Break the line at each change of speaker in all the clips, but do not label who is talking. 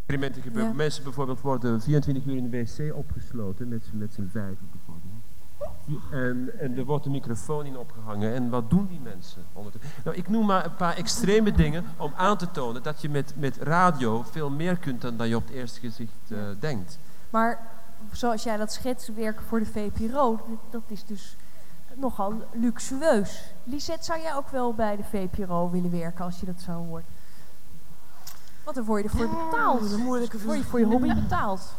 Experimenten gebeuren. Mensen bijvoorbeeld worden 24 uur in de wc opgesloten met z'n vijven bijvoorbeeld. En er wordt een microfoon in opgehangen. En wat doen die mensen? Nou, ik noem maar een paar extreme dingen om aan te tonen dat je met radio veel meer kunt dan je op het eerste gezicht denkt.
Maar zoals jij dat schetst, werken voor de VPRO, dat is dus nogal luxueus. Lisette, zou jij ook wel bij de VPRO willen werken als je dat zo hoort? Want dan word je ervoor betaald.
Dat is een moeilijke
word je voor je hobby betaald.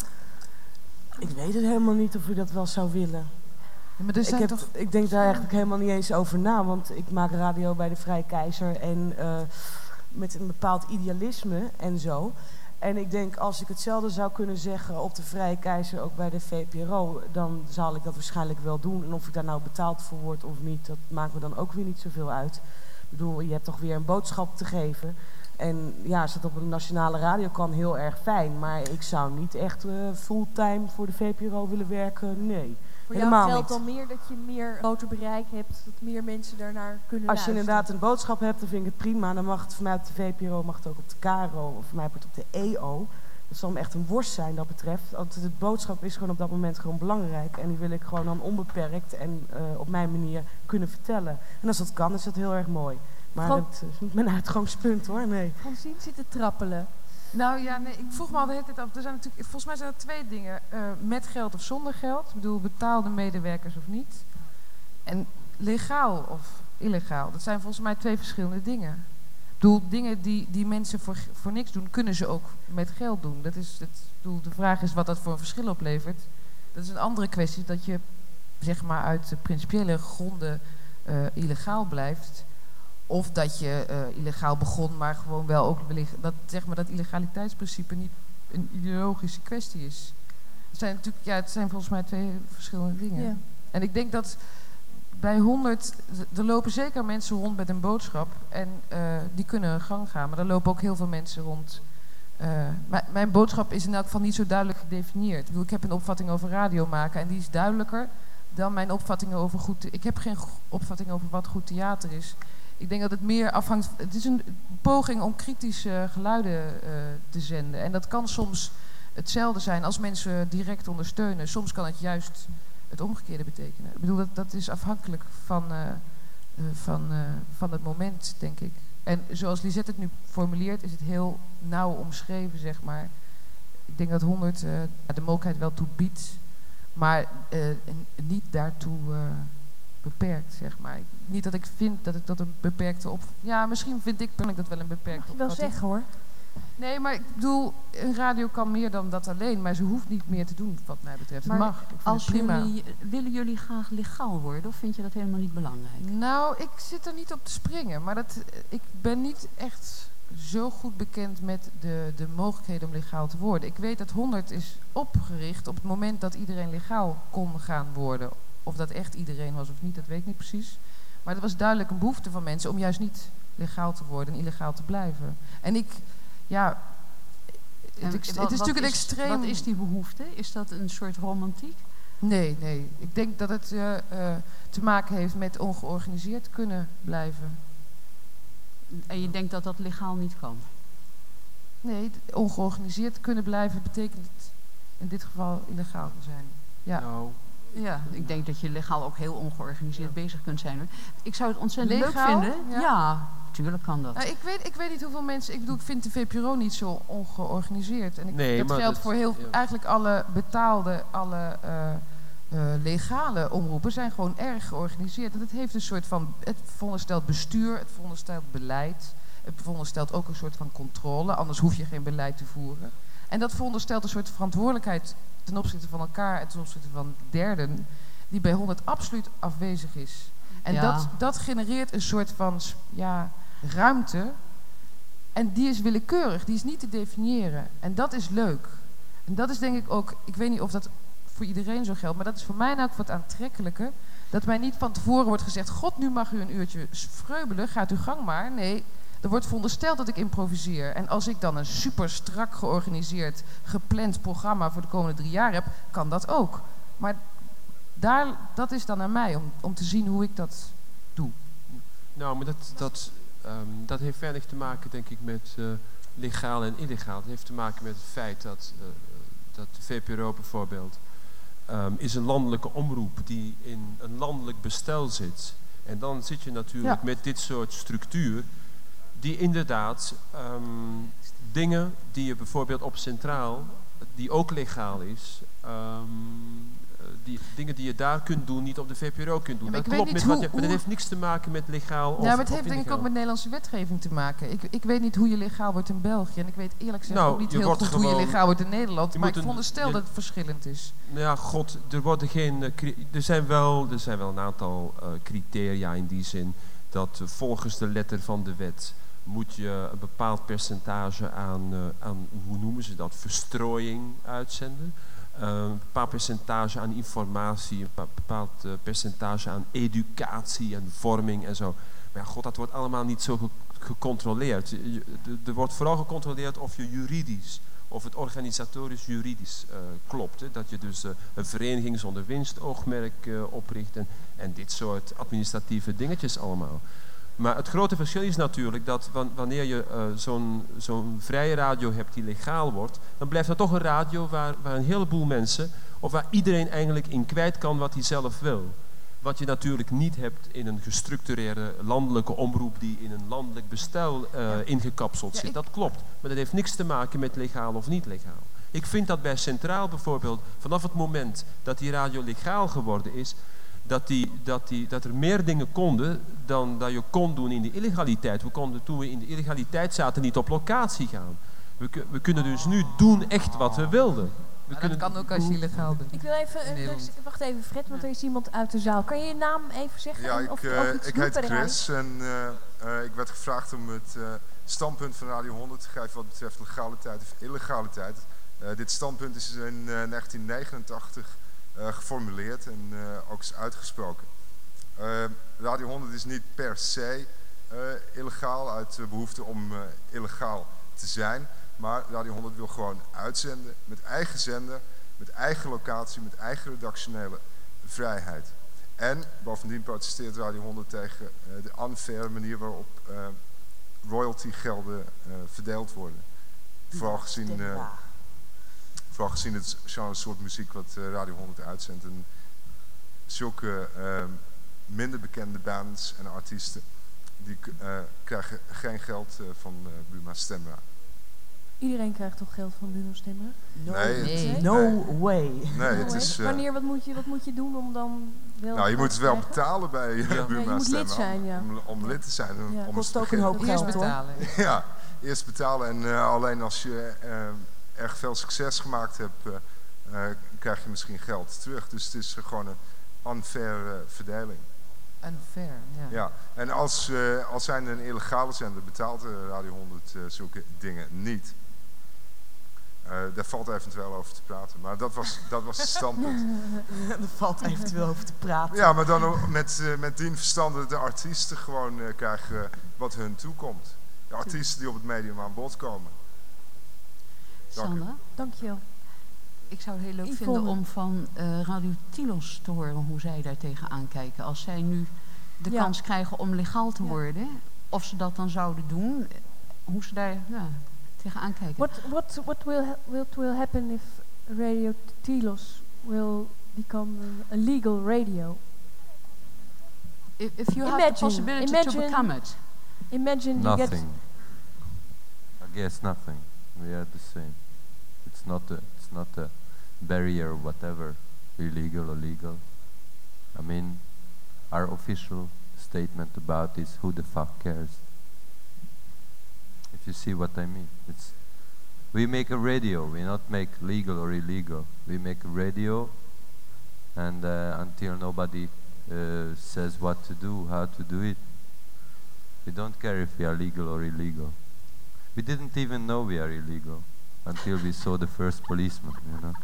Ik weet het helemaal niet of ik dat wel zou willen.
Ja, maar
ik denk daar eigenlijk helemaal niet eens over na. Want ik maak radio bij de Vrije Keizer en met een bepaald idealisme en zo. En ik denk, als ik hetzelfde zou kunnen zeggen op de Vrije Keizer, ook bij de VPRO, dan zal ik dat waarschijnlijk wel doen. En of ik daar nou betaald voor word of niet, dat maakt me dan ook weer niet zoveel uit. Ik bedoel, je hebt toch weer een boodschap te geven. En ja, als dat op een nationale radio kan, heel erg fijn. Maar ik zou niet echt fulltime voor de VPRO willen werken, nee.
Voor jou geldt dan meer dat je meer groter bereik hebt, dat meer mensen daarnaar kunnen luisteren.
Als je inderdaad een boodschap hebt, dan vind ik het prima. Dan mag het voor mij op de VPRO, mag het ook op de KRO, of voor mij wordt het op de EO. Dat zal me echt een worst zijn dat betreft. Want de boodschap is gewoon op dat moment gewoon belangrijk. En die wil ik gewoon dan onbeperkt en op mijn manier kunnen vertellen. En als dat kan, is dat heel erg mooi. Maar het is niet mijn uitgangspunt hoor, nee.
Francine zit te trappelen.
Nou ja, nee, ik vroeg me al de hele tijd af. Er zijn natuurlijk, volgens mij zijn er twee dingen. Met geld of zonder geld. Ik bedoel, betaalde medewerkers of niet. En legaal of illegaal. Dat zijn volgens mij twee verschillende dingen. Ik bedoel, dingen die mensen voor niks doen, kunnen ze ook met geld doen. De vraag is wat dat voor een verschil oplevert. Dat is een andere kwestie. Dat je, zeg maar, uit principiële gronden illegaal blijft. Of dat je illegaal begon, maar gewoon wel ook dat, zeg maar, dat illegaliteitsprincipe niet een ideologische kwestie is. Het zijn volgens mij twee verschillende dingen.
Ja.
En ik denk dat bij 100, er lopen zeker mensen rond met een boodschap en die kunnen hun gang gaan. Maar er lopen ook heel veel mensen rond. Mijn boodschap is in elk geval niet zo duidelijk gedefinieerd. Ik heb een opvatting over radio maken en die is duidelijker dan mijn opvattingen over ik heb geen opvatting over wat goed theater is. Ik denk dat het meer afhangt. Het is een poging om kritische geluiden te zenden. En dat kan soms hetzelfde zijn als mensen direct ondersteunen. Soms kan het juist het omgekeerde betekenen. Ik bedoel, dat is afhankelijk van het moment, denk ik. En zoals Lisette het nu formuleert, is het heel nauw omschreven, zeg maar. Ik denk dat 100 de mogelijkheid wel toe biedt, maar niet daartoe beperkt, zeg maar. Niet dat ik vind dat ik dat een beperkte Ja, misschien vind ik dat wel een beperkte
opvatting. Mag je wel zeggen, hoor.
Nee, maar ik bedoel, een radio kan meer dan dat alleen, maar ze hoeft niet meer te doen, wat mij betreft.
Maar
het mag. Ik vind het prima.
Willen jullie graag legaal worden, of vind je dat helemaal niet belangrijk?
Nou, ik zit er niet op te springen, maar ik ben niet echt zo goed bekend met de mogelijkheden om legaal te worden. Ik weet dat 100 is opgericht op het moment dat iedereen legaal kon gaan worden. Of dat echt iedereen was of niet, dat weet ik niet precies. Maar er was duidelijk een behoefte van mensen om juist niet legaal te worden en illegaal te blijven. En het is natuurlijk een extreem...
Wat is die behoefte? Is dat een soort romantiek?
Nee. Ik denk dat het te maken heeft met ongeorganiseerd kunnen blijven.
En je denkt dat dat legaal niet kan?
Nee, ongeorganiseerd kunnen blijven betekent in dit geval illegaal te zijn. Ja.
Nou.
Ja, ik denk dat je legaal ook heel ongeorganiseerd bezig kunt zijn. Hoor. Ik zou het ontzettend
legaal
leuk vinden. Ja, natuurlijk kan dat.
Nou, ik weet niet hoeveel mensen... Ik vind de VPRO niet zo ongeorganiseerd. En dat geldt voor eigenlijk alle betaalde, alle legale omroepen zijn gewoon erg georganiseerd. En het heeft een soort van... Het veronderstelt bestuur, het veronderstelt beleid. Het veronderstelt ook een soort van controle. Anders hoef je geen beleid te voeren. En dat veronderstelt een soort verantwoordelijkheid ten opzichte van elkaar en ten opzichte van derden, die bij 100 absoluut afwezig is. En dat genereert een soort van ruimte. En die is willekeurig, die is niet te definiëren. En dat is leuk. En dat is denk ik ook, ik weet niet of dat voor iedereen zo geldt, maar dat is voor mij nou ook wat aantrekkelijke. Dat mij niet van tevoren wordt gezegd, God, nu mag u een uurtje vreubelen, gaat uw gang maar. Nee, er wordt verondersteld dat ik improviseer. En als ik dan een super strak georganiseerd, gepland programma voor de komende 3 jaar heb, kan dat ook. Maar dat is dan aan mij, om te zien hoe ik dat doe.
Nou, maar dat heeft weinig te maken, denk ik, met legaal en illegaal. Het heeft te maken met het feit dat de VPRO bijvoorbeeld is een landelijke omroep die in een landelijk bestel zit. En dan zit je natuurlijk met dit soort structuur die inderdaad dingen die je bijvoorbeeld op Centraal, die ook legaal is, die dingen die je daar kunt doen, niet op de VPRO kunt doen.
Ja,
dat klopt, maar dat heeft niks te maken met legaal of
ja, maar het heeft denk
illegaal.
ik ook met Nederlandse wetgeving te maken. Ik weet niet hoe je legaal wordt in België. En ik weet eerlijk gezegd ook niet heel goed hoe je legaal wordt in Nederland. Maar ik veronderstel dat het verschillend is.
Nou ja, god, er zijn wel een aantal criteria in die zin dat volgens de letter van de wet moet je een bepaald percentage aan hoe noemen ze dat, verstrooiing uitzenden. Een bepaald percentage aan informatie, een bepaald percentage aan educatie en vorming en zo. Maar ja, god, dat wordt allemaal niet zo gecontroleerd. Er wordt vooral gecontroleerd of je juridisch, of het organisatorisch juridisch klopt. Hè? Dat je dus een vereniging zonder winstoogmerk opricht en dit soort administratieve dingetjes allemaal. Maar het grote verschil is natuurlijk dat wanneer je zo'n vrije radio hebt die legaal wordt, dan blijft er toch een radio waar een heleboel mensen, of waar iedereen eigenlijk in kwijt kan wat hij zelf wil. Wat je natuurlijk niet hebt in een gestructureerde landelijke omroep die in een landelijk bestel ingekapseld zit. Dat klopt, maar dat heeft niks te maken met legaal of niet legaal. Ik vind dat bij Centraal bijvoorbeeld, vanaf het moment dat die radio legaal geworden is, dat er meer dingen konden dan dat je kon doen in de illegaliteit. Toen we in de illegaliteit zaten, niet op locatie gaan. We kunnen dus nu doen echt wat we wilden.
Dat kan ook als je illegaal bent.
Ik wil even, wacht even Fred, want er is iemand uit de zaal. Kan je je naam even zeggen?
Ja, ik heet Chris en ik werd gevraagd om het standpunt van Radio 100 te geven wat betreft legaliteit of illegaliteit. Dit standpunt is in 1989 geformuleerd en ook is uitgesproken. Radio 100 is niet per se illegaal uit behoefte om illegaal te zijn. Maar Radio 100 wil gewoon uitzenden met eigen zender, met eigen locatie, met eigen redactionele vrijheid. En bovendien protesteert Radio 100 tegen de unfaire manier waarop royaltygelden verdeeld worden. Vooral gezien het genre soort muziek wat Radio 100 uitzendt. En zulke minder bekende bands en artiesten, die krijgen geen geld van Buma Stemra.
Iedereen krijgt toch geld van Buma Stemra?
No way.
Nee, het is,
wanneer, wat moet je doen om dan wel...
Nou, je moet het wel betalen bij Buma Stemra.
Je moet lid zijn,
om lid te zijn.
Om kost ook een hoop geld,
eerst betalen.
Ja, eerst betalen. En alleen als je erg veel succes gemaakt hebt, krijg je misschien geld terug. Dus het is gewoon een unfair verdeling.
Unfair, ja.
Ja, en als zijnde een illegale zender betaalt Radio 100 zulke dingen niet. Daar valt eventueel over te praten, maar dat was het standpunt.
Er valt eventueel over te praten.
Ja, maar dan ook met dien verstande de artiesten gewoon krijgen wat hun toekomt. De artiesten die op het medium aan bod komen.
Sandra?
Dank je wel.
Ik zou het heel leuk vinden om van Radio Tilos te horen hoe zij daar tegenaan kijken. Als zij nu de kans krijgen om legaal te worden, of ze dat dan zouden doen, hoe ze daar tegenaan kijken.
What will happen if Radio Tilos will become a legal radio?
If you have the possibility to become it.
Imagine
nothing. I guess nothing. We are the same. It's not a barrier or whatever, illegal or legal. I mean, our official statement about this, who the fuck cares? If you see what I mean. We make a radio, we not make legal or illegal. We make a radio, and until nobody says what to do, how to do it, we don't care if we are legal or illegal. We didn't even know we are illegal until we saw the first policeman, you know.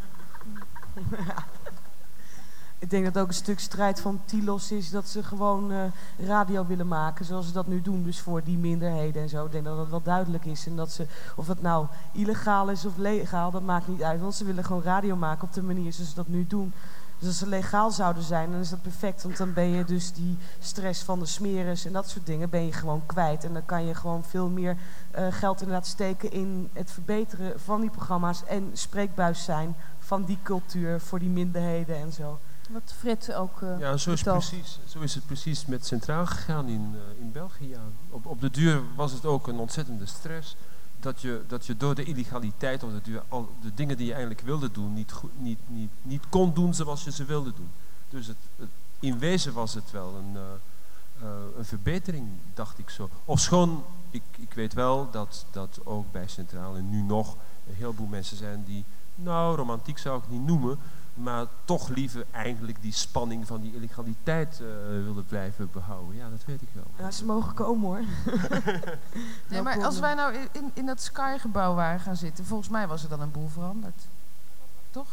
Ik denk dat ook een stuk strijd van Tilos is dat ze gewoon radio willen maken zoals ze dat nu doen. Dus voor die minderheden en zo. Ik denk dat dat wel duidelijk is. En dat ze, of het nou illegaal is of legaal, dat maakt niet uit. Want ze willen gewoon radio maken op de manier zoals ze dat nu doen. Dus als ze legaal zouden zijn, dan is dat perfect. Want dan ben je dus die stress van de smeres en dat soort dingen ben je gewoon kwijt. En dan kan je gewoon veel meer geld inderdaad steken in het verbeteren van die programma's. En spreekbuis zijn van die cultuur voor die minderheden en zo.
Wat Frit ook
ja, zo is het precies met Centraal gegaan in België. Ja. Op de duur was het ook een ontzettende stress. Dat je door de illegaliteit of al de dingen die je eigenlijk wilde doen niet kon doen zoals je ze wilde doen. Dus in wezen was het wel een verbetering, dacht ik zo. Ofschoon, ik weet wel dat ook bij Centraal en nu nog een heleboel mensen zijn die, romantiek zou ik niet noemen, maar toch liever eigenlijk die spanning van die illegaliteit willen blijven behouden. Ja, dat weet ik wel.
Ja, ze mogen komen hoor.
Nee, maar als wij nou in dat Sky-gebouw waren gaan zitten, volgens mij was er dan een boel veranderd. Toch?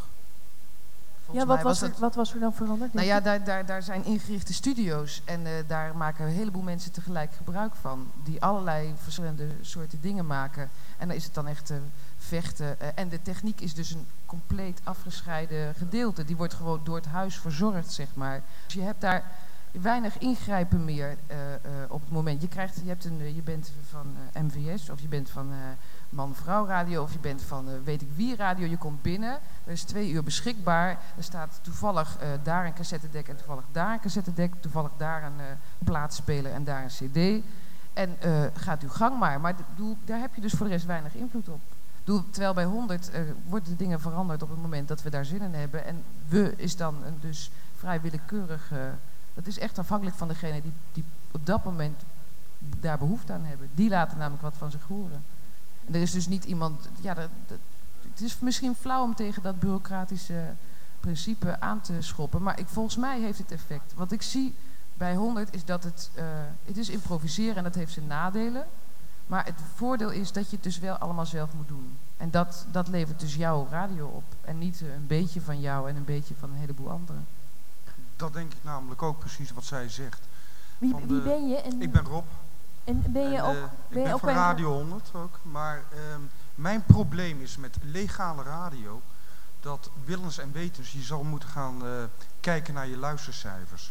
Wat was er dan veranderd?
Nou ja, daar zijn ingerichte studio's en daar maken een heleboel mensen tegelijk gebruik van. Die allerlei verschillende soorten dingen maken. En dan is het dan echt vechten. En de techniek is dus een compleet afgescheiden gedeelte. Die wordt gewoon door het huis verzorgd, zeg maar. Dus je hebt daar weinig ingrijpen meer op het moment. Je bent van MVS of je bent van man-vrouw radio of je bent van weet ik wie radio. Je komt binnen, er is 2 uur beschikbaar. Er staat toevallig daar een cassettedek en toevallig daar een cassettedek. Toevallig daar een plaatspeler en daar een cd. En gaat uw gang maar. Maar daar heb je dus voor de rest weinig invloed op. Terwijl bij 100 worden de dingen veranderd op het moment dat we daar zin in hebben. En we is dan dus vrij willekeurig. Dat is echt afhankelijk van degene die op dat moment daar behoefte aan hebben. Die laten namelijk wat van zich horen. En er is dus niet iemand... Ja, het is misschien flauw om tegen dat bureaucratische principe aan te schoppen. Maar volgens mij heeft het effect. Wat ik zie bij 100 is dat het is improviseren en dat heeft zijn nadelen. Maar het voordeel is dat je het dus wel allemaal zelf moet doen. En dat levert dus jouw radio op. En niet een beetje van jou en een beetje van een heleboel anderen.
Dat denk ik namelijk ook precies wat zij zegt.
Wie ben je?
Ik ben Rob.
En ben je ook...
Ik ben van Radio 100 ook. Maar mijn probleem is met legale radio... dat willens en wetens, je zal moeten gaan kijken naar je luistercijfers.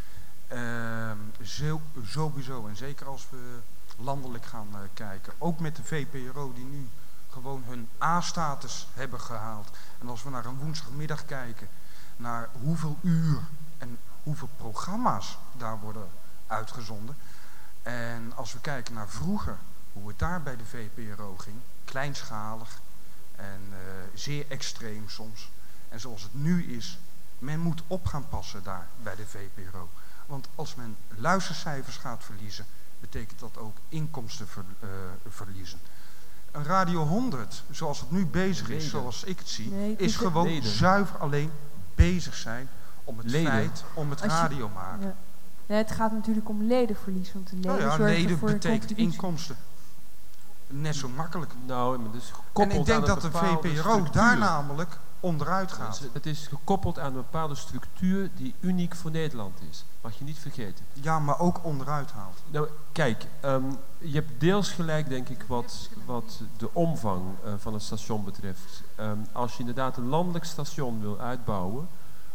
Sowieso. En zeker als we landelijk gaan kijken. Ook met de VPRO die nu gewoon hun A-status hebben gehaald. En als we naar een woensdagmiddag kijken... naar hoeveel uur en hoeveel programma's daar worden uitgezonden. En als we kijken naar vroeger, hoe het daar bij de VPRO ging, kleinschalig en zeer extreem soms. En zoals het nu is, men moet op gaan passen daar bij de VPRO. Want als men luistercijfers gaat verliezen, betekent dat ook inkomsten verliezen. Een Radio 100, zoals het nu bezig is, zoals ik het zie, is gewoon zuiver alleen bezig zijn om het feit, om het radio maken.
Ja. Nee, het gaat natuurlijk om ledenverlies, want de leden
leden
voor
betekent inkomsten. Net zo makkelijk.
Nou, dus
en ik denk dat de VPRO daar namelijk onderuit gaat.
Het is gekoppeld aan een bepaalde structuur die uniek voor Nederland is. Mag je niet vergeten.
Ja, maar ook onderuit haalt.
Nou, kijk, je hebt deels gelijk, denk ik, wat de omvang van het station betreft. Als je inderdaad een landelijk station wil uitbouwen...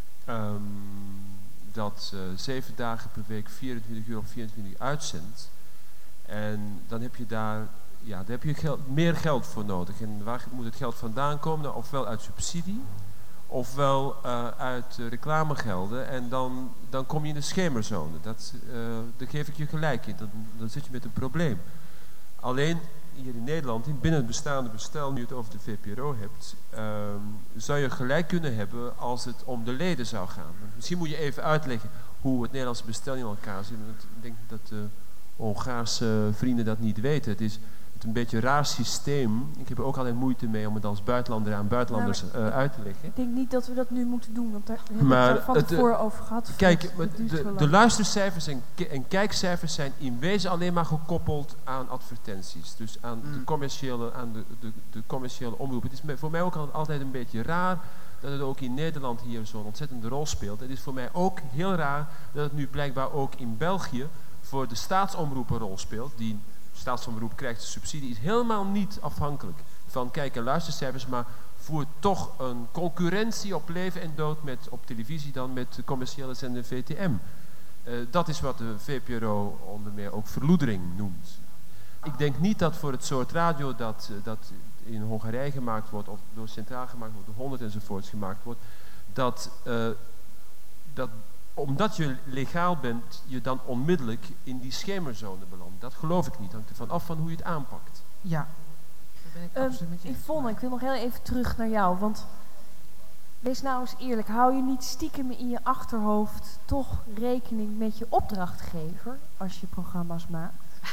dat 7 dagen per week 24 uur op 24 uitzendt. En dan heb je daar meer geld voor nodig. En waar moet het geld vandaan komen? Nou, ofwel uit subsidie, ofwel uit reclamegelden. En dan kom je in de schemerzone. Daar geef ik je gelijk in. Dan zit je met een probleem. Alleen hier in Nederland, binnen het bestaande bestel, nu je het over de VPRO hebt, zou je gelijk kunnen hebben als het om de leden zou gaan. Misschien moet je even uitleggen hoe het Nederlandse bestel in elkaar zit. Ik denk dat de Hongaarse vrienden dat niet weten. Het is een beetje een raar systeem. Ik heb er ook altijd moeite mee om het als buitenlander aan buitenlanders uit te leggen.
Ik denk niet dat we dat nu moeten doen, want daar hebben we het van tevoren over gehad.
Kijk, de luistercijfers en kijkcijfers zijn in wezen alleen maar gekoppeld aan advertenties. Dus aan de commerciële omroep. Het is voor mij ook altijd een beetje raar dat het ook in Nederland hier zo'n ontzettende rol speelt. Het is voor mij ook heel raar dat het nu blijkbaar ook in België voor de staatsomroep een rol speelt. Die staatsomroep krijgt de subsidie, is helemaal niet afhankelijk van kijk- en luistercijfers, maar voert toch een concurrentie op leven en dood op televisie dan met de commerciële zender VTM. Dat is wat de VPRO onder meer ook verloedering noemt. Ik denk niet dat voor het soort radio dat in Hongarije gemaakt wordt, of door Centraal gemaakt wordt, door 100 enzovoorts gemaakt wordt, dat omdat je legaal bent, je dan onmiddellijk in die schemerzone belandt. Dat geloof ik niet. Hangt ervan af van hoe je het aanpakt.
Ja.
Yvonne, ik wil nog heel even terug naar jou. Want wees nou eens eerlijk. Hou je niet stiekem in je achterhoofd toch rekening met je opdrachtgever als je programma's maakt?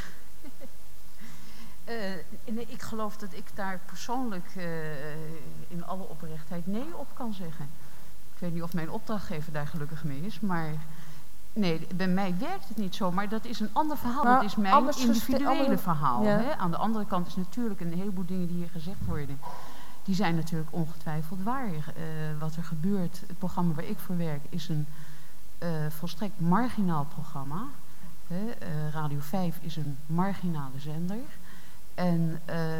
Nee, ik geloof dat ik daar persoonlijk in alle oprechtheid nee op kan zeggen. Ik weet niet of mijn opdrachtgever daar gelukkig mee is, maar nee, bij mij werkt het niet zo. Maar dat is een ander verhaal. Dat is mijn individuele verhaal. Ja. Hè? Aan de andere kant is natuurlijk een heleboel dingen die hier gezegd worden, die zijn natuurlijk ongetwijfeld waar. Wat er gebeurt, het programma waar ik voor werk, is een volstrekt marginaal programma. Radio 5 is een marginale zender. En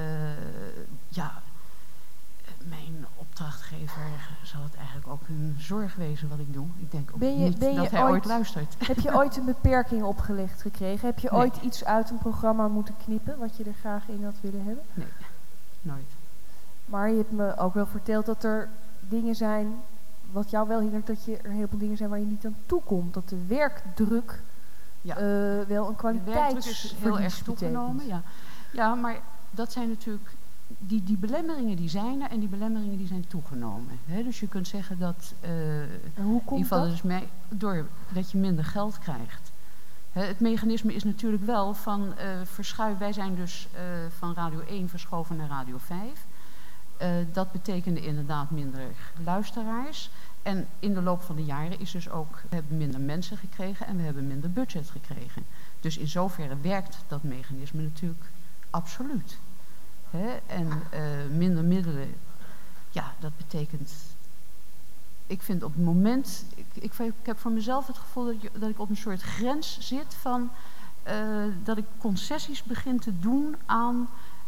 mijn opdrachtgever zal het eigenlijk ook een zorg wezen wat ik doe. Ik denk ook niet dat hij ooit luistert.
Heb je ooit een beperking opgelegd gekregen? Heb je ooit iets uit een programma moeten knippen wat je er graag in had willen hebben?
Nee, nooit.
Maar je hebt me ook wel verteld dat er dingen zijn, wat jou wel hindert, dat er heel veel dingen zijn waar je niet aan toe komt. Dat de werkdruk wel een kwaliteitsverlies
heel erg toegenomen. Ja, maar dat zijn natuurlijk die belemmeringen die zijn er en die belemmeringen die zijn toegenomen. Dus je kunt zeggen dat
hoe komt
in ieder geval
dat?
Dus doordat je minder geld krijgt. Het mechanisme is natuurlijk wel van verschuiven. Wij zijn dus van Radio 1 verschoven naar Radio 5. Dat betekende inderdaad minder luisteraars. En in de loop van de jaren is dus ook, we hebben minder mensen gekregen en we hebben minder budget gekregen. Dus in zoverre werkt dat mechanisme natuurlijk absoluut. En minder middelen, ja, dat betekent. Ik vind op het moment, ik heb voor mezelf het gevoel dat ik op een soort grens zit van dat ik concessies begin te doen aan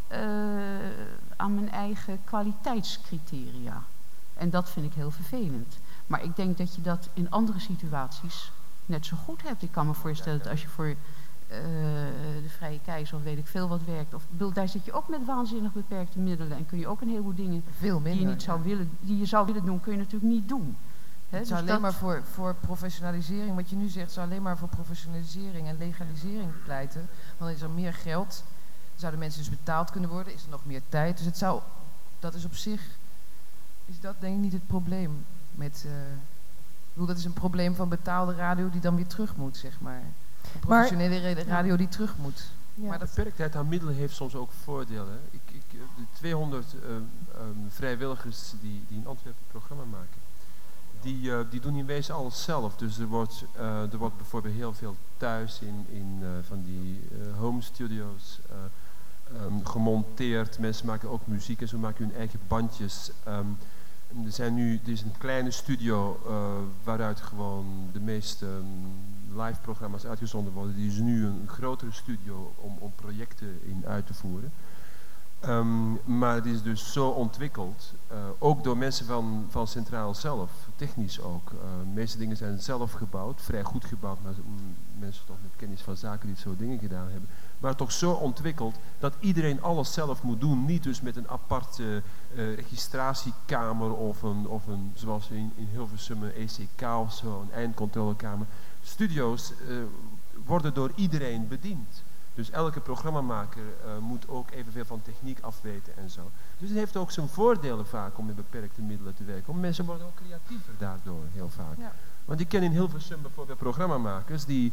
mijn eigen kwaliteitscriteria. En dat vind ik heel vervelend. Maar ik denk dat je dat in andere situaties net zo goed hebt. Ik kan me voorstellen dat als je voor de Vrije Keizer of weet ik veel wat werkt, daar zit je ook met waanzinnig beperkte middelen en kun je ook een heleboel dingen
veel minder,
die je zou willen doen, kun je natuurlijk niet doen.
Het zou alleen maar voor professionalisering, wat je nu zegt, zou alleen maar voor professionalisering en legalisering pleiten. Want dan is er meer geld, zouden mensen dus betaald kunnen worden, is er nog meer tijd. Dus dat is op zich, is dat denk ik niet het probleem met, dat is een probleem van betaalde radio die dan weer terug moet, zeg maar. Een professionele radio die terug moet.
Ja.
Maar de beperktheid aan middelen heeft soms ook voordelen. De 200 vrijwilligers die in Antwerpen het programma maken, die doen in wezen alles zelf. Dus er wordt bijvoorbeeld heel veel thuis in van die home studio's gemonteerd. Mensen maken ook muziek en zo maken hun eigen bandjes. Er is een kleine studio waaruit gewoon de meeste live programma's uitgezonden worden. Die is nu een grotere studio om projecten in uit te voeren. Maar het is dus zo ontwikkeld, ook door mensen van Centraal zelf, technisch ook. De meeste dingen zijn zelf gebouwd, vrij goed gebouwd, maar mensen toch met kennis van zaken die zo dingen gedaan hebben. Maar toch zo ontwikkeld dat iedereen alles zelf moet doen. Niet dus met een aparte registratiekamer of een zoals in Hilversum een ECK of zo, een eindcontrolekamer. Studio's worden door iedereen bediend. Dus elke programmamaker moet ook evenveel van techniek afweten en zo. Dus het heeft ook zijn voordelen vaak om met beperkte middelen te werken. Want mensen worden ook creatiever daardoor heel vaak. Ja. Want ik ken in Hilversum bijvoorbeeld programmamakers die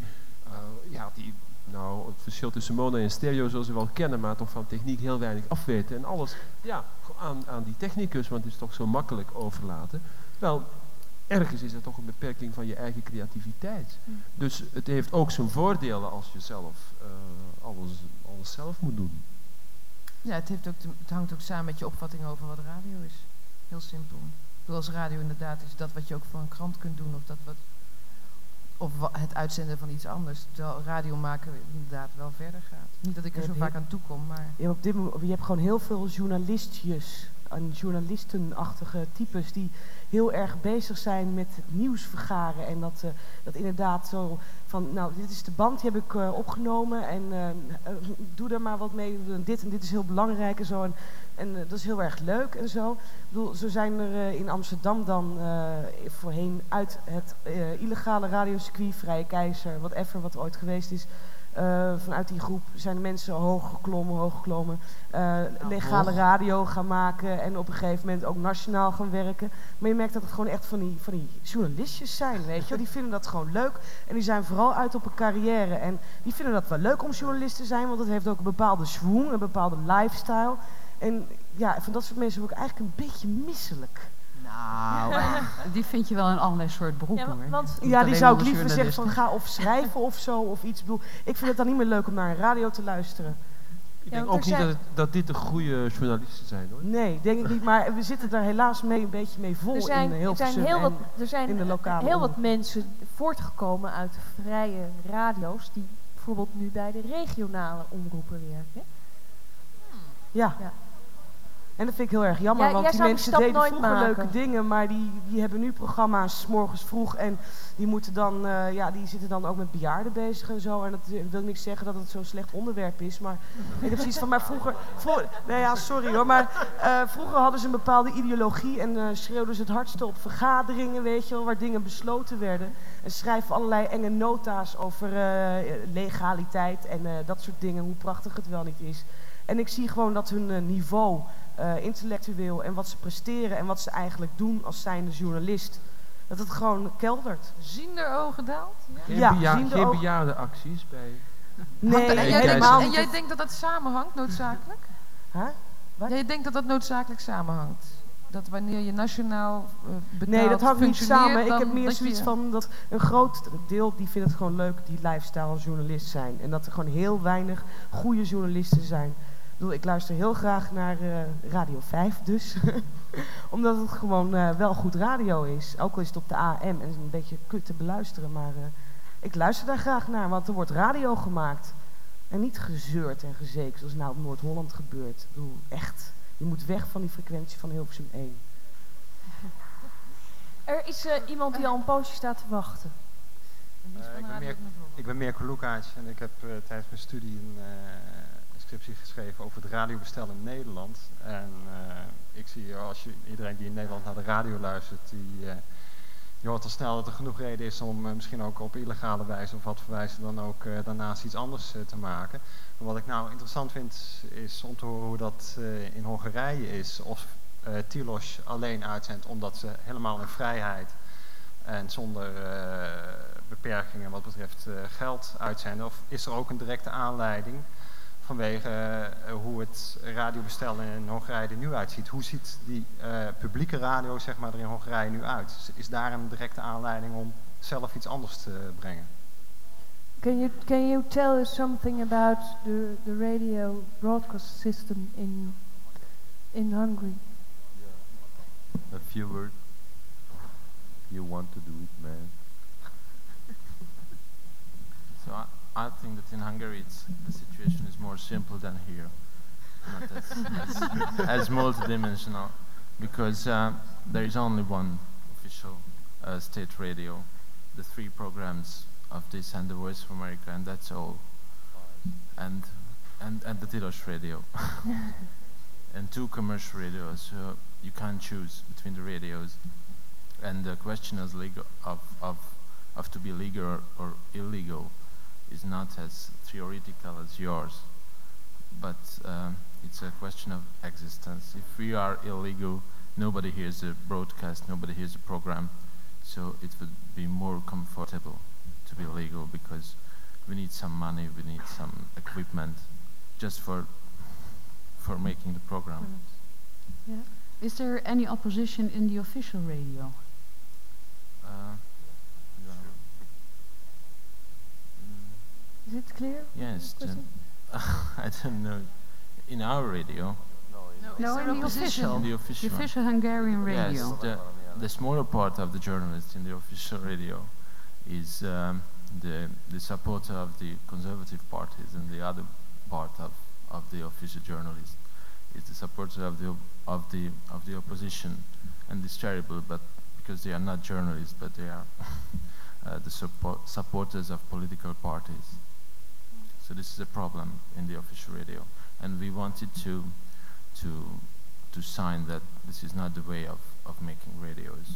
het verschil tussen mono en stereo zullen ze wel kennen, maar toch van techniek heel weinig afweten. En alles aan die technicus, want het is toch zo makkelijk overlaten. Wel, ergens is het toch een beperking van je eigen creativiteit. Dus het heeft ook zijn voordelen als je zelf alles zelf moet doen.
Ja, het hangt ook samen met je opvatting over wat radio is. Heel simpel. Ik bedoel, als radio inderdaad is dat wat je ook voor een krant kunt doen, of dat wat of het uitzenden van iets anders. Terwijl radio maken inderdaad wel verder gaat. Niet dat ik er zo vaak aan toe kom, maar...
Ja, op dit moment, je hebt gewoon heel veel journalistjes en journalistenachtige types die heel erg bezig zijn met het nieuws vergaren. En dat inderdaad zo van, nou, dit is de band, die heb ik opgenomen en doe daar maar wat mee. Dit en dit is heel belangrijk en zo. En dat is heel erg leuk en zo. Ik bedoel, zo zijn er in Amsterdam dan voorheen uit het illegale radiocircuit, Vrije Keizer, whatever, wat er ooit geweest is. Vanuit die groep zijn de mensen hoog geklommen, legale radio gaan maken en op een gegeven moment ook nationaal gaan werken. Maar je merkt dat het gewoon echt van die journalistjes zijn, weet je wel. Die vinden dat gewoon leuk en die zijn vooral uit op een carrière. En die vinden dat wel leuk om journalist te zijn, want dat heeft ook een bepaalde swoon, een bepaalde lifestyle. En ja, van dat soort mensen word ik eigenlijk een beetje misselijk.
Nou, die vind je wel in allerlei soort beroepen, hoor.
Ja, die zou ik liever zeggen van ga of schrijven of zo of iets. Ik vind het dan niet meer leuk om naar een radio te luisteren.
Ik denk ook niet dat dit de goede journalisten zijn, hoor.
Nee, denk ik niet. Maar we zitten daar helaas een beetje mee vol in Hilversum in de lokale
heel wat mensen voortgekomen uit de vrije radio's die bijvoorbeeld nu bij de regionale omroepen werken.
Ja. En dat vind ik heel erg jammer, want die mensen deden vroeger leuke dingen, maar die hebben nu programma's 's morgens vroeg en die moeten dan, die zitten dan ook met bejaarden bezig en zo. En dat wil niks zeggen dat het zo'n slecht onderwerp is, maar ik heb zoiets van, maar vroeger vroeger hadden ze een bepaalde ideologie en schreeuwden ze het hardste op vergaderingen, weet je wel, waar dingen besloten werden. En schrijven allerlei enge nota's over legaliteit en dat soort dingen, hoe prachtig het wel niet is. En ik zie gewoon dat hun niveau, intellectueel en wat ze presteren en wat ze eigenlijk doen als zijnde journalist, dat het gewoon keldert.
Zien er ogen daalt?
Geen bejaardenacties bij...
Nee, helemaal niet.
En jij denkt dat dat samenhangt, noodzakelijk?
Wat?
Jij denkt dat dat noodzakelijk samenhangt? Dat wanneer je nationaal betaald
Nee, dat hangt niet samen. Ik heb meer
dat
zoiets van dat een groot deel die vindt het gewoon leuk die lifestyle als journalist zijn. En dat er gewoon heel weinig goede journalisten zijn. Ik luister heel graag naar Radio 5 dus. Omdat het gewoon wel goed radio is. Ook al is het op de AM en is een beetje kut te beluisteren. Maar ik luister daar graag naar, want er wordt radio gemaakt. En niet gezeurd en gezeken zoals nou op Noord-Holland gebeurt. Ik bedoel, echt. Je moet weg van die frequentie van Hilversum 1.
Er is iemand die al een poosje staat te wachten.
Ik ben Mirko Lukács en ik heb tijdens mijn studie een scriptie geschreven over het radiobestel in Nederland. En ik zie, iedereen die in Nederland naar de radio luistert, je hoort al snel dat er genoeg reden is om misschien ook op illegale wijze of wat voor wijze dan ook daarnaast iets anders te maken. Maar wat ik nou interessant vind is om te horen hoe dat in Hongarije is. Of Tilos alleen uitzendt omdat ze helemaal in vrijheid en zonder beperkingen wat betreft geld uitzenden. Of is er ook een directe aanleiding vanwege hoe het radiobestel in Hongarije er nu uitziet? Hoe ziet die publieke radio zeg maar, er in Hongarije nu uit? Is daar een directe aanleiding om zelf iets anders te brengen?
Can you tell us something about the radio broadcast system in Hungary?
A few words. You want to do it, man.
So I think that in Hungary the situation is more simple than here, not as multidimensional, because there is only one official state radio, the 3 programs of this and the Voice of America, and that's all, and the Tilos radio, and 2 commercial radios. So you can't choose between the radios, and the question of to be legal or illegal is not as theoretical as yours, but it's a question of existence. If we are illegal, nobody hears the broadcast, nobody hears the program, so it would be more comfortable to be legal because we need some money, we need some equipment just for making the program.
Yeah. Is there any opposition in the official radio?
Is it clear?
Yes. I don't know. In our radio?
No, in the official.
In the official.
The official Hungarian radio.
Yes, the smaller part of the journalists in the official radio, is the supporter of the conservative parties, and the other part of the official journalist is the supporter of the opposition, and it's terrible, but because they are not journalists, but they are the supporters of political parties. So this is a problem in the official radio, and we wanted to sign that this is not the way of making radios.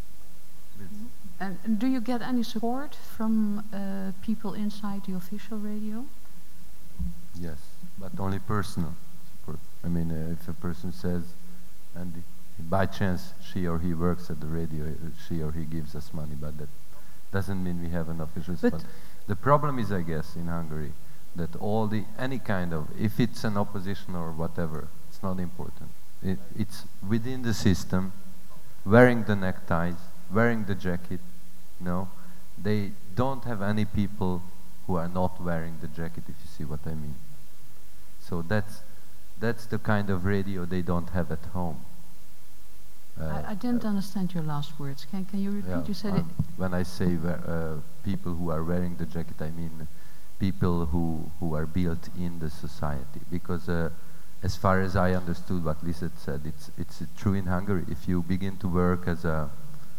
And do you get any support from people inside the official radio?
Yes, but only personal support. I mean, if a person says, and by chance she or he works at the radio, she or he gives us money, but that doesn't mean we have an official support. The problem is, I guess, in Hungary, that any kind of, if it's an opposition or whatever, it's not important. It's within the system, wearing the neckties, wearing the jacket, they don't have any people who are not wearing the jacket, if you see what I mean. So that's the kind of radio they don't have at home.
I didn't understand your last words. Can you repeat?
Yeah,
you said it.
When I say people who are wearing the jacket, I mean people who are built in the society. Because as far as I understood what Lisette said, it's true in Hungary. If you begin to work as a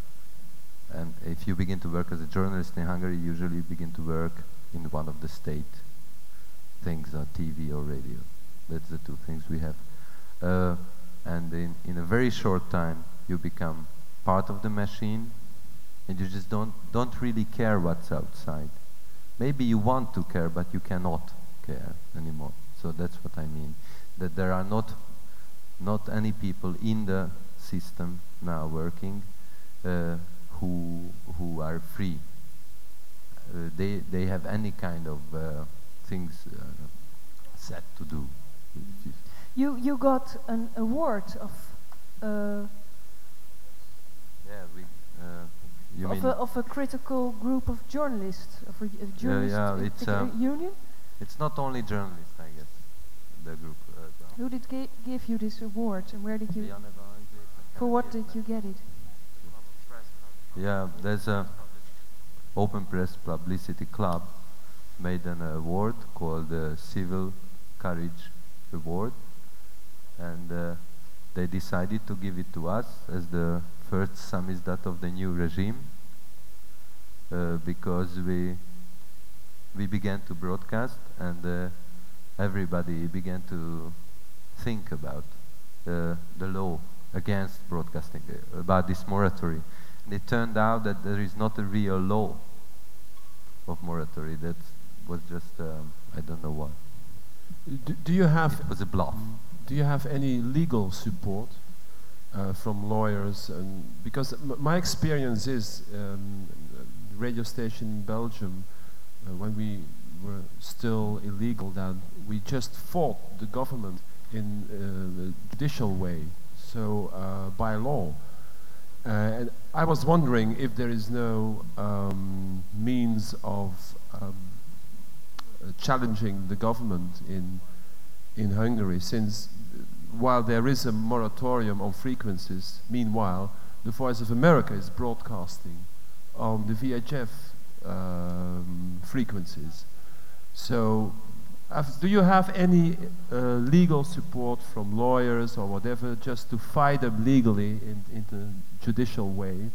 journalist in Hungary, you usually begin to work in one of the state things, on TV or radio. That's the two things we have. And in a very short time, you become part of the machine, and you just don't really care what's outside. Maybe you want to care, but you cannot care anymore. So that's what I mean. That there are not any people in the system now working who are free. They have any kind of things set to do.
You got an award of of a critical group of journalists, of a journalist union.
It's not only journalists, I guess. The group.
Who did give you this award, and where did you? For what did you get it?
Yeah, there's a Open Press Publicity Club made an award called the Civil Courage Award, and they decided to give it to us as the first samizdat of the new regime, because we began to broadcast, and everybody began to think about the law against broadcasting, about this moratory. And it turned out that there is not a real law of moratory. That was just, I don't know what.
Do you have...
It was a bluff.
Do you have any legal support from lawyers? And because my experience is, radio station in Belgium, when we were still illegal, that we just fought the government in a judicial way, so by law. And I was wondering if there is no means of challenging the government in Hungary, since while there is a moratorium on frequencies, meanwhile the Voice of America is broadcasting on the VHF frequencies. So do you have any legal support from lawyers or whatever, just to fight them legally in the judicial way?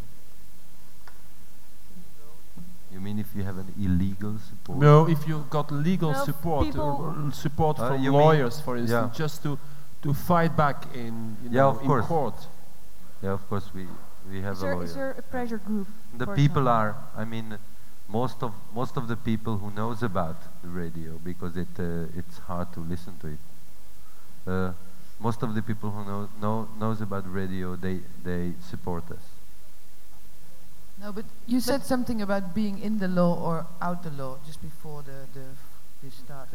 You mean if you have an illegal support?
No, if you got legal support, support from lawyers, for instance, just to fight back in court.
Yeah, of course we have a lawyer.
Is there a pressure group?
The people are, I mean, most of the people who knows about the radio, because it's hard to listen to it. Most of the people who knows about radio, they support us.
No, but you said something about being in the law or out the law just before this started.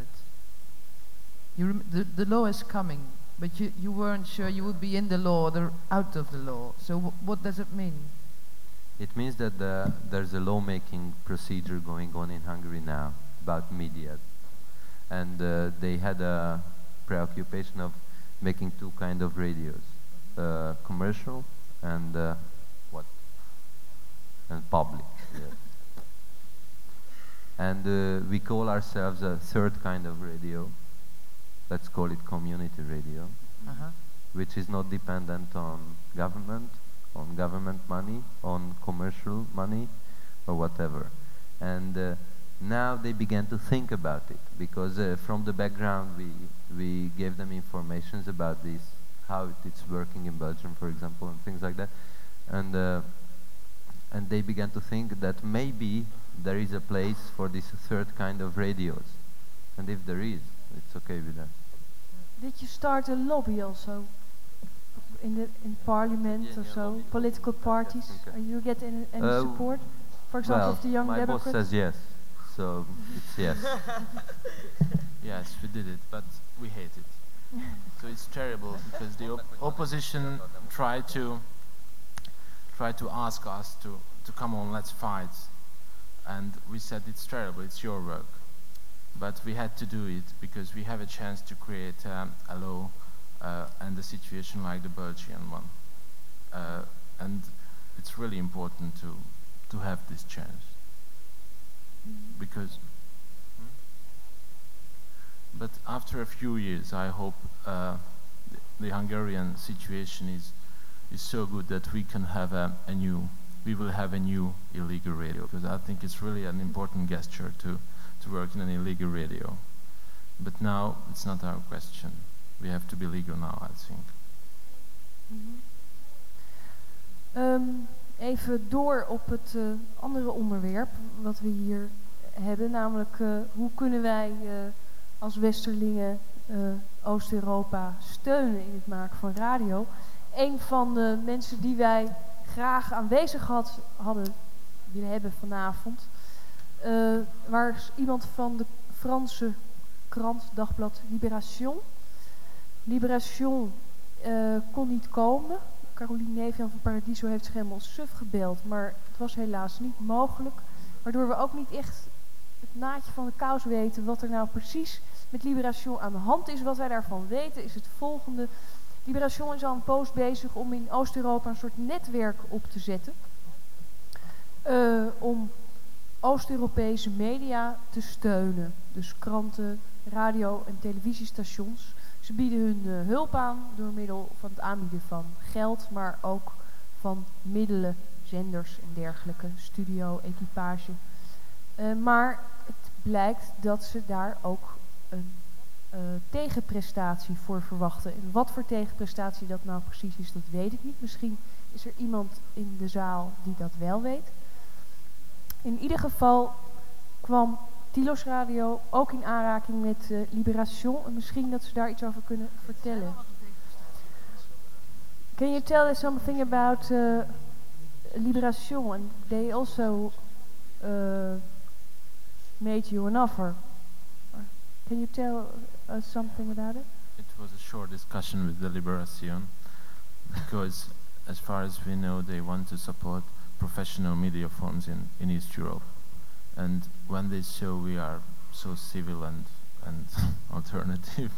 The law is coming, but you weren't sure you would be in the law or out of the law. So what does it mean?
It means that there's a lawmaking procedure going on in Hungary now about media, and they had a preoccupation of making two kind of radios, commercial and and public. Yeah. And we call ourselves a third kind of radio. Let's call it community radio, which is not dependent on government money, on commercial money, or whatever. And now they began to think about it, because from the background we gave them informations about this, how it's working in Belgium, for example, and things like that. And they began to think that maybe there is a place for this third kind of radios. And if there is, it's okay with us.
Did you start a lobby also in parliament or so, political parties? Are you getting any support? For example, of the Young Democrats?
My boss says yes, so it's yes.
Yes, we did it, but we hate it. So it's terrible because the opposition tried to ask us to come on, let's fight. And we said, it's terrible, it's your work. But we had to do it because we have a chance to create a law and a situation like the Belgian one. And it's really important to have this chance. Because but after a few years, I hope the Hungarian situation is so good that we can have we will have a new illegal radio, because I think it's really an important gesture to work in an illegal radio. But now it's not our question. We have to be legal now, I think.
Even door op het andere onderwerp wat we hier hebben, namelijk hoe kunnen wij als Westerlingen Oost-Europa steunen in het maken van radio. Een van de mensen die wij graag aanwezig hadden willen hebben vanavond, was iemand van de Franse krant, dagblad Libération. Libération kon niet komen. Caroline Nevian van Paradiso heeft zich helemaal suf gebeld, maar het was helaas niet mogelijk. Waardoor we ook niet echt het naadje van de kous weten wat er nou precies met Libération aan de hand is. Wat wij daarvan weten is het volgende. Libération is al een poos bezig om in Oost-Europa een soort netwerk op te zetten. Om Oost-Europese media te steunen. Dus kranten, radio- en televisiestations. Ze bieden hun hulp aan door middel van het aanbieden van geld, maar ook van middelen, zenders en dergelijke, studio, equipage. Maar het blijkt dat ze daar ook een tegenprestatie voor verwachten. En wat voor tegenprestatie dat nou precies is, dat weet ik niet. Misschien is er iemand in de zaal die dat wel weet. In ieder geval kwam Tilos Radio ook in aanraking met Libération. En misschien dat ze daar iets over kunnen vertellen. Can you tell us something about Libération? And they also made you an offer. Can you tell us something about it?
It was a short discussion with the Libération, because as far as we know, they want to support professional media forms in East Europe. And when they saw we are so civil and alternative,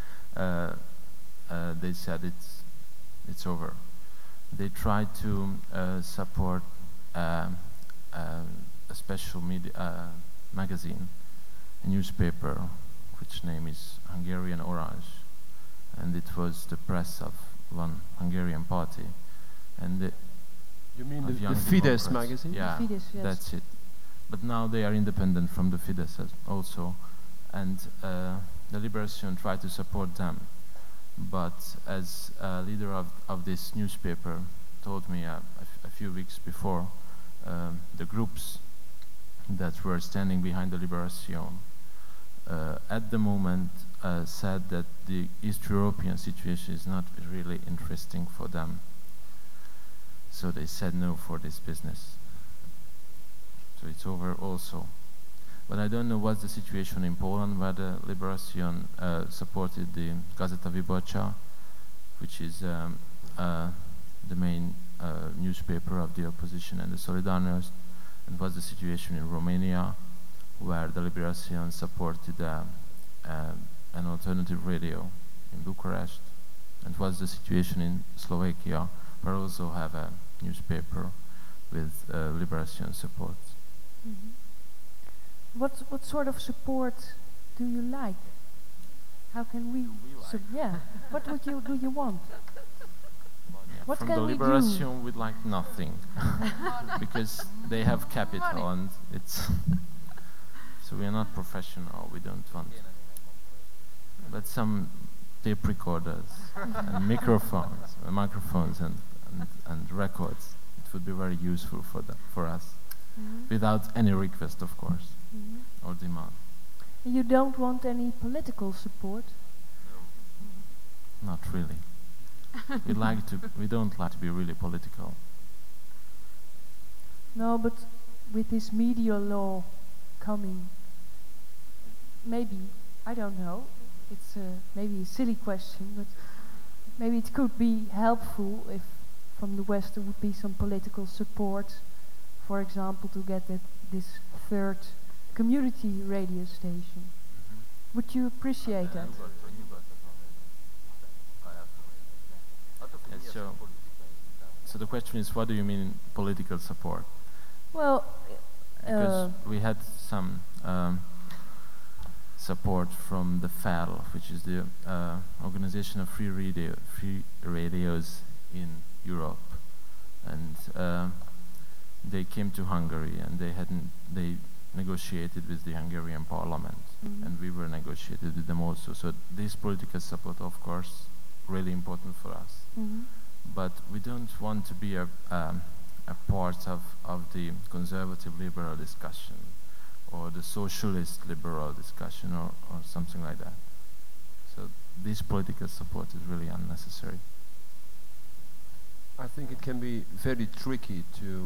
they said it's over. They tried to support a special media magazine, a newspaper, which name is Hungarian Orange, and it was the press of one Hungarian party. And
you mean the Fidesz magazine?
Yeah,
the Fidesz, yes.
That's it. But now they are independent from the Fidesz also, and the Libération tried to support them. But as a leader of this newspaper told me a few weeks before, the groups that were standing behind the Libération at the moment said that the East European situation is not really interesting for them. So they said no for this business. So it's over also. But I don't know what's the situation in Poland, where the Libération supported the Gazeta Wyborcza, which is the main newspaper of the opposition and the Solidarność, and what's the situation in Romania, where the Libération supported an alternative radio in Bucharest, and what's the situation in Slovakia, where we also have a newspaper with Libération support.
What sort of support do you like? How can we? What do you want? What
From
can
the
we
Liberation, we'd like nothing, because they have capital and it's. So we are not professional. We don't want. But some tape recorders and microphones and records. It would be very useful for us, without any request, of course, or demand.
You don't want any political support?
Not really. We don't like to be really political.
No, but with this media law coming, maybe, I don't know, it's maybe a silly question, but maybe it could be helpful if from the West there would be some political support, for example, to get this third community radio station. Would you appreciate that?
So the question is, what do you mean political support?
Well,
because we had some support from the FAL, which is the Organization of Free Radios in Europe, and they came to Hungary and they negotiated with the Hungarian parliament, and we were negotiated with them also. So this political support, of course, really important for us. But we don't want to be a part of the conservative liberal discussion or the socialist liberal discussion or something like that. So this political support is really unnecessary.
I think it can be very tricky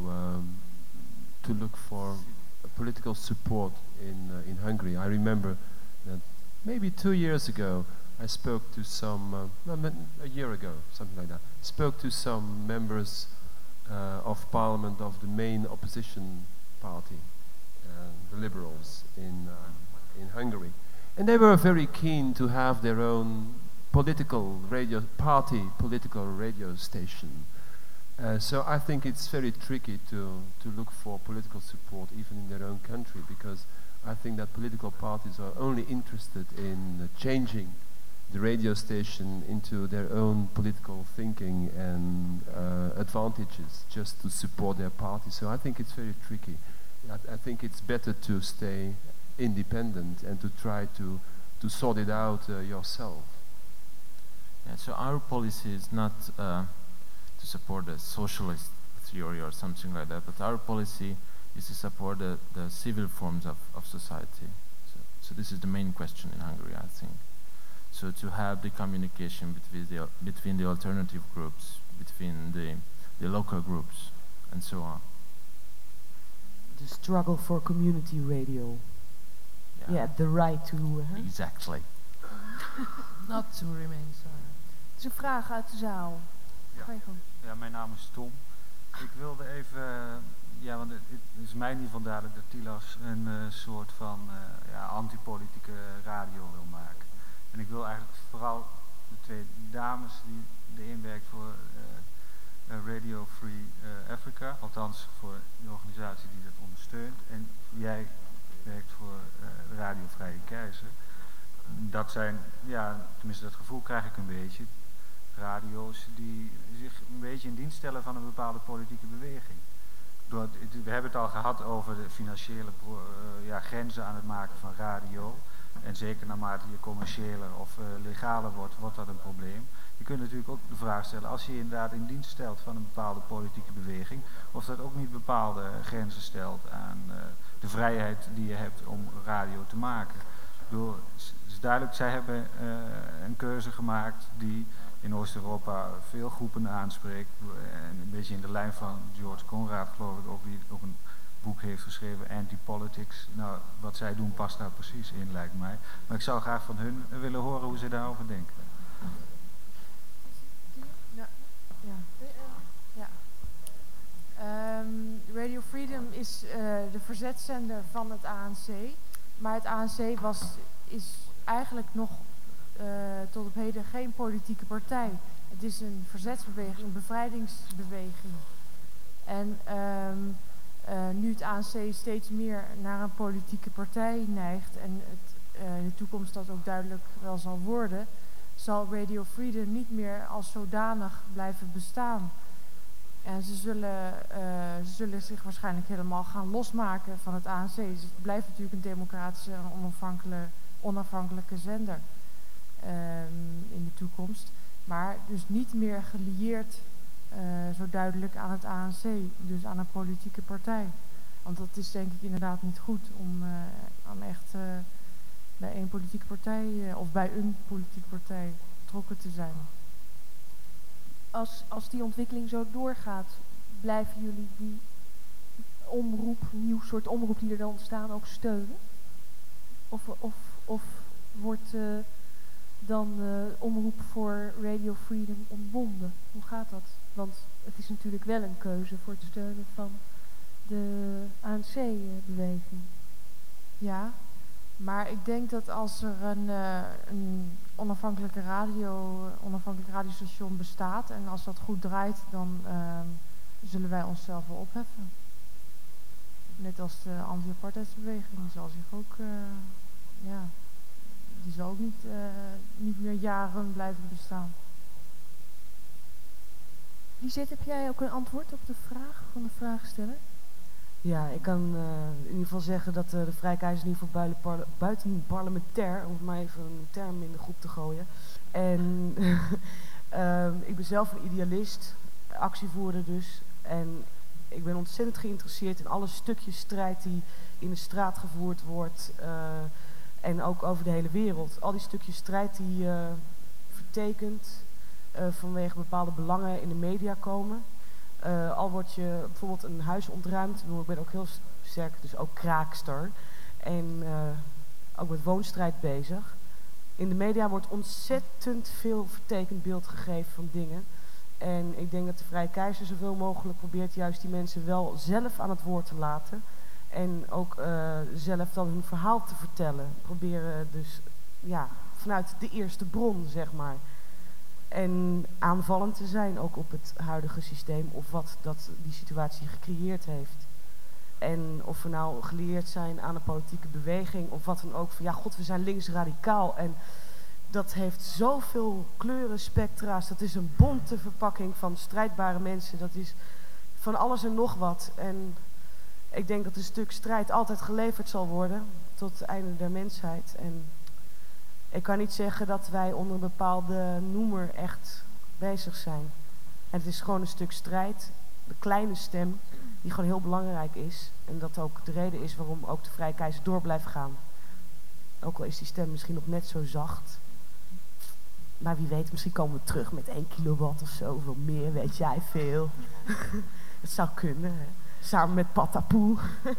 to look for political support in Hungary. I remember that maybe 2 years ago I spoke to some, a year ago, something like that, spoke to some members of parliament of the main opposition party, the Liberals in Hungary. And they were very keen to have their own political radio station. So I think it's very tricky to look for political support even in their own country, because I think that political parties are only interested in changing the radio station into their own political thinking and advantages just to support their party. So I think it's very tricky. I think it's better to stay independent and to try to sort it out yourself.
Yeah, so our policy is not to support a socialist theory or something like that, but our policy is to support the civil forms of society. So this is the main question in Hungary, I think. So to have the communication between the alternative groups, between the local groups, and so on.
The struggle for community radio. Yeah, the right to...
Exactly.
Not to remain silent.
Het is een vraag uit de zaal.
Ja, mijn naam is Tom. Ik wilde even... want het is mij in ieder geval duidelijk dat Tilas een soort van antipolitieke radio wil maken. En ik wil eigenlijk vooral de twee dames die de een werkt voor Radio Free Africa, althans voor de organisatie die dat ondersteunt, en jij werkt voor Radio Vrije Keizer. Dat zijn, tenminste dat gevoel krijg ik een beetje, radio's die zich een beetje in dienst stellen van een bepaalde politieke beweging. We hebben het al gehad over de financiële grenzen aan het maken van radio. En zeker naarmate je commerciëler of legaler wordt dat een probleem. Je kunt natuurlijk ook de vraag stellen, als je je inderdaad in dienst stelt van een bepaalde politieke beweging, of dat ook niet bepaalde grenzen stelt aan de vrijheid die je hebt om radio te maken. Het is duidelijk, zij hebben een keuze gemaakt die in Oost-Europa veel groepen aanspreekt. En een beetje in de lijn van George Conrad, geloof ik, ook die ook een boek heeft geschreven, Anti-Politics. Nou, wat zij doen past daar precies in, lijkt mij. Maar ik zou graag van hun willen horen hoe ze daarover denken.
Radio Freedom is de verzetszender van het ANC. Maar het ANC is eigenlijk nog tot op heden geen politieke partij. Het is een verzetsbeweging, een bevrijdingsbeweging. En Nu het ANC steeds meer naar een politieke partij neigt en het in de toekomst dat ook duidelijk wel zal worden, zal Radio Freedom niet meer als zodanig blijven bestaan. En ze zullen zich waarschijnlijk helemaal gaan losmaken van het ANC. Dus het blijft natuurlijk een democratische en onafhankelijke zender in de toekomst. Maar dus niet meer gelieerd zo duidelijk aan het ANC, dus aan een politieke partij. Want dat is denk ik inderdaad niet goed om aan echt bij één politieke partij of bij een politieke partij betrokken te zijn.
Als die ontwikkeling zo doorgaat, blijven jullie die omroep, nieuw soort omroep die er dan ontstaan, ook steunen? Of wordt dan omroep voor Radio Freedom ontbonden? Hoe gaat dat? Want het is natuurlijk wel een keuze voor het steunen van de ANC-beweging.
Ja, maar ik denk dat als er een onafhankelijk radiostation bestaat en als dat goed draait, dan zullen wij onszelf wel opheffen. Net als de anti-apartheidsbeweging, die zal zich ook, die zal ook niet meer jaren blijven bestaan.
Lisette, heb jij ook een antwoord op de vraag van de vraagsteller?
Ja, ik kan in ieder geval zeggen dat de Vrijkeizers in ieder geval buitenparlementair, om het maar even een term in de groep te gooien. En ik ben zelf een idealist, actievoerder dus. En ik ben ontzettend geïnteresseerd in alle stukjes strijd die in de straat gevoerd wordt. En ook over de hele wereld. Al die stukjes strijd die vertekend vanwege bepaalde belangen in de media komen. Al wordt je bijvoorbeeld een huis ontruimd. Ik ben ook heel sterk, dus ook kraakster. En ook met woonstrijd bezig. In de media wordt ontzettend veel vertekend beeld gegeven van dingen. En ik denk dat de Vrije Keizer zoveel mogelijk probeert juist die mensen wel zelf aan het woord te laten. En ook zelf dan hun verhaal te vertellen. Proberen dus vanuit de eerste bron, zeg maar. En aanvallend te zijn ook op het huidige systeem of wat die situatie gecreëerd heeft. En of we nou gelieerd zijn aan een politieke beweging of wat dan ook. Van we zijn linksradicaal en dat heeft zoveel kleuren, spectra's. Dat is een bonte verpakking van strijdbare mensen. Dat is van alles en nog wat. En ik denk dat een stuk strijd altijd geleverd zal worden tot het einde der mensheid. En ik kan niet zeggen dat wij onder een bepaalde noemer echt bezig zijn. En het is gewoon een stuk strijd, de kleine stem, die gewoon heel belangrijk is. En dat ook de reden is waarom ook de Vrije Keizer door blijft gaan. Ook al is die stem misschien nog net zo zacht. Maar wie weet, misschien komen we terug met 1 kilowatt of zo. Veel meer, weet jij veel. Het zou kunnen, hè. Samen met Patapoe.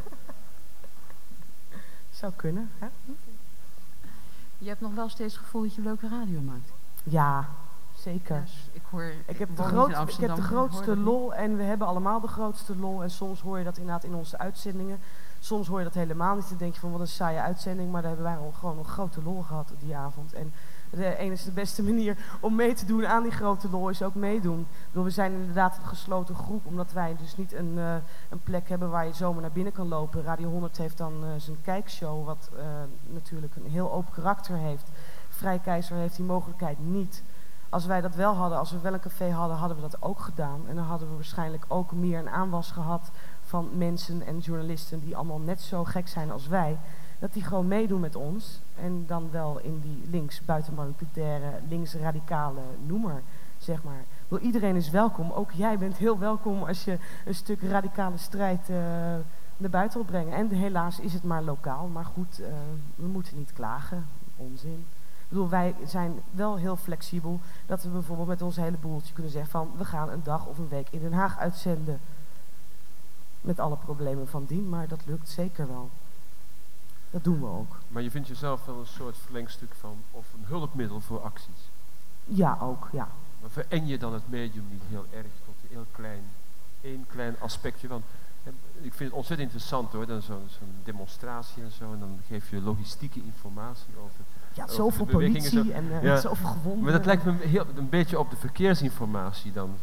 Zou kunnen, hè.
Je hebt nog wel steeds het gevoel dat je leuke radio maakt.
Ja, zeker.
Ja,
ik heb de grootste lol en we hebben allemaal de grootste lol. En soms hoor je dat inderdaad in onze uitzendingen. Soms hoor je dat helemaal niet. Dan denk je van wat een saaie uitzending. Maar daar hebben wij gewoon een grote lol gehad die avond. En de enige beste manier om mee te doen aan die grote lol is ook meedoen. We zijn inderdaad een gesloten groep. Omdat wij dus niet een plek hebben waar je zomaar naar binnen kan lopen. Radio 100 heeft dan zijn kijkshow. Wat natuurlijk een heel open karakter heeft. Vrije Keizer heeft die mogelijkheid niet. Als wij dat wel hadden, als we wel een café hadden, hadden we dat ook gedaan. En dan hadden we waarschijnlijk ook meer een aanwas gehad van mensen en journalisten die allemaal net zo gek zijn als wij. Dat die gewoon meedoen met ons. En dan wel in die links-buitenparlementaire, links-radicale noemer, zeg maar. Wel, iedereen is welkom. Ook jij bent heel welkom als je een stuk radicale strijd naar buiten wil brengen. En helaas is het maar lokaal. Maar goed, we moeten niet klagen. Onzin. Ik bedoel, wij zijn wel heel flexibel. Dat we bijvoorbeeld met ons hele boeltje kunnen zeggen van we gaan een dag of een week in Den Haag uitzenden. Met alle problemen van dien, maar dat lukt zeker wel. Dat doen we ook.
Maar je vindt jezelf wel een soort verlengstuk van, of een hulpmiddel voor acties?
Ja, ook, ja.
Maar vereng je dan het medium niet heel erg tot één klein aspectje? Want ik vind het ontzettend interessant hoor, dan zo'n demonstratie en zo, en dan geef je logistieke informatie over.
Ja, zoveel politie en zoveel gewonden.
Maar dat lijkt me een beetje op de verkeersinformatie dan.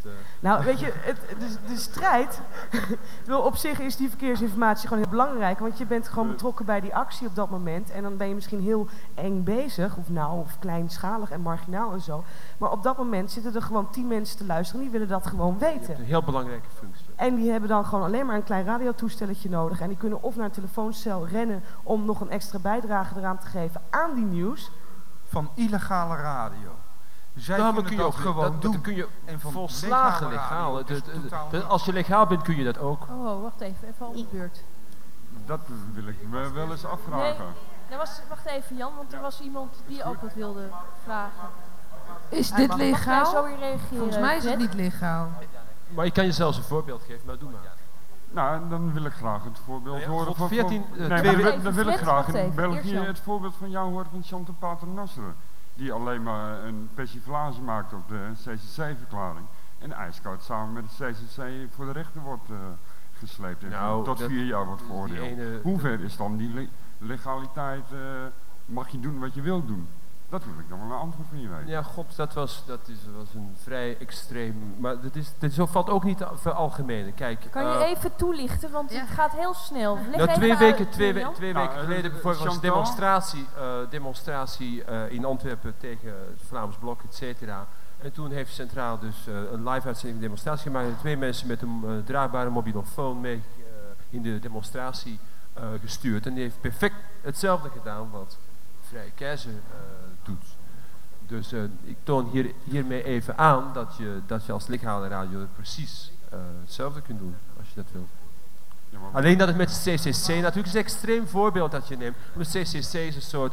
Nou, weet je, de strijd... op zich is die verkeersinformatie gewoon heel belangrijk. Want je bent gewoon betrokken bij die actie op dat moment. En dan ben je misschien heel eng bezig. Of kleinschalig en marginaal en zo. Maar op dat moment zitten er gewoon 10 mensen te luisteren. Die willen dat gewoon weten. Je hebt
een heel belangrijke functie.
En die hebben dan gewoon alleen maar een klein radiotoestelletje nodig. En die kunnen of naar een telefooncel rennen om nog een extra bijdrage eraan te geven aan die nieuws.
Van illegale radio. Zij
nou,
kunnen
kun je
dat
ook
gewoon doen.
Dat kun je
en van
volslagen legaal. Als je legaal bent kun je dat ook.
Oh, wacht even om de beurt.
Dat wil ik me wel eens afvragen.
Nee, wacht even Jan, want er was iemand die ook wat wilde vragen.
Is dit legaal?
Mag jij zo weer reageren?
Volgens mij is het niet legaal.
Maar ik kan je zelfs een voorbeeld geven, maar doe maar.
Nou, dan wil ik graag het voorbeeld horen van...
Dan
wil ik graag in België het voorbeeld van jou horen van Chantal Paternoster. Die alleen maar een persiflage maakt op de CCC-verklaring. En ijskoud samen met het CCC voor de rechter wordt gesleept. En tot 4 jaar wordt veroordeeld. Hoe ver is dan die legaliteit? Mag je doen wat je wilt doen? Dat wil ik dan wel een antwoord van je weten.
Ja, god, dat was een vrij extreem... Maar dit valt ook niet veralgemenen. Kijk,
kan je even toelichten, want het gaat heel snel.
Nou, 2 weken geleden bijvoorbeeld was een demonstratie in Antwerpen tegen het Vlaams Blok, et cetera. En toen heeft Centraal dus een live-uitzending demonstratie gemaakt. En 2 mensen met een draagbare mobielefoon mee in de demonstratie gestuurd. En die heeft perfect hetzelfde gedaan wat Vrije Keizer doet. Dus ik toon hiermee even aan dat je als legale radio precies hetzelfde kunt doen, als je dat wilt. Ja, alleen dat het met de CCC natuurlijk is een extreem voorbeeld dat je neemt. De CCC is een soort,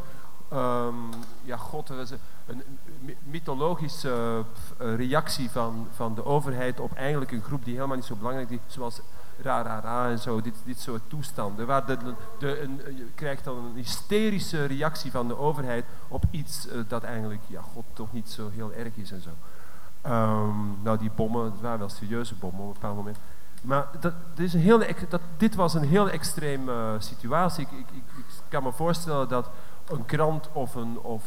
een mythologische reactie van de overheid op eigenlijk een groep die helemaal niet zo belangrijk is, zoals Ra en zo, dit soort toestanden. Waar je krijgt dan een hysterische reactie van de overheid op iets dat eigenlijk, toch niet zo heel erg is en zo. Nou, die bommen, het waren wel serieuze bommen op een bepaald moment. Maar dit was een heel extreme situatie. Ik kan me voorstellen dat een krant of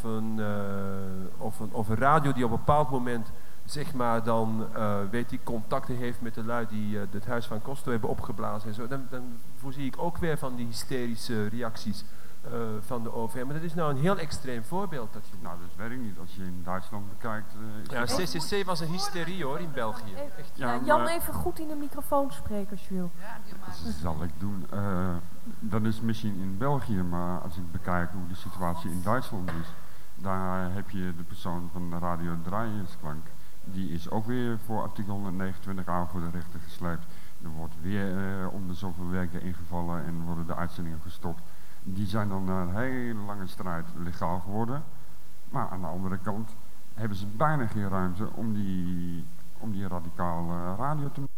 een radio die op een bepaald moment zeg maar dan contacten heeft met de lui die het huis van Costo hebben opgeblazen en zo, dan voorzie ik ook weer van die hysterische reacties van de overheid. Maar dat is nou een heel extreem voorbeeld.
Nou, dat weet ik niet. Als je in Duitsland bekijkt...
CCC was een hysterie hoor, in België. Echt.
Jan, even goed in de microfoon spreken als je wil.
Dat zal ik doen. Dat is misschien in België, maar als ik bekijk hoe de situatie in Duitsland is, daar heb je de persoon van de Radio Dreiecksklank. Die is ook weer voor artikel 129a voor de rechter gesleept. Er wordt weer om de zoveel weken ingevallen en worden de uitzendingen gestopt. Die zijn dan na een hele lange strijd legaal geworden. Maar aan de andere kant hebben ze bijna geen ruimte om die radicale radio te maken.